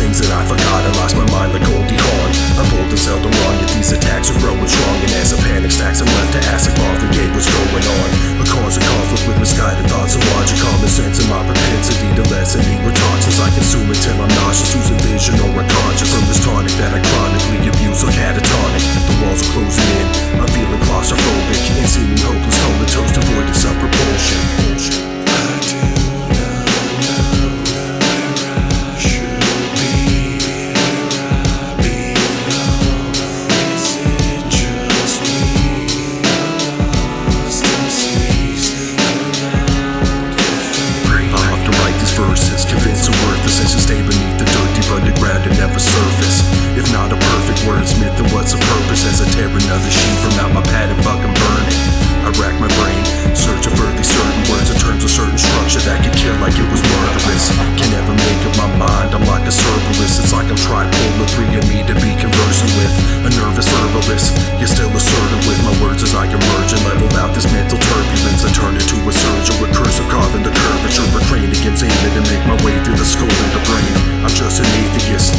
things that I forgot. I lost my mind like Goldie Hawn. I'm bold and seldom wrong, yet these attacks are growing strong. And as a panic stacks, I'm left to ask like Marvin Gaye what's going on. A cause of conflict with misguided thoughts and logic, common sense and my propensity to lessen toxins. I consume it till I'm nauseous, losing vision or unconscious from this tonic that I chronically abuse or catatonic. The walls are closing in, I'm feeling claustrophobic and seeming hopeless, comatose, devoid of some propulsion. Verses convinced of worthless and stay beneath the dirt deep underground and never surface. If not a perfect wordsmith, then what's the purpose? As I tear another sheet from out my pad and fucking burn it. I rack my brain, searching for these certain words in terms of certain structure that could kill like it was murderous. Can never make up my mind, I'm like a Cerberus. It's like I'm tripolar, three of me to be conversing with. A nervous verbalist, you're still assertive with my words as I emerge and level out this mental turbulence. I turn into a surgeon with cursive carving the curvature, reclaiming against aiming to make my way through the skull and the brain. I'm just an atheist,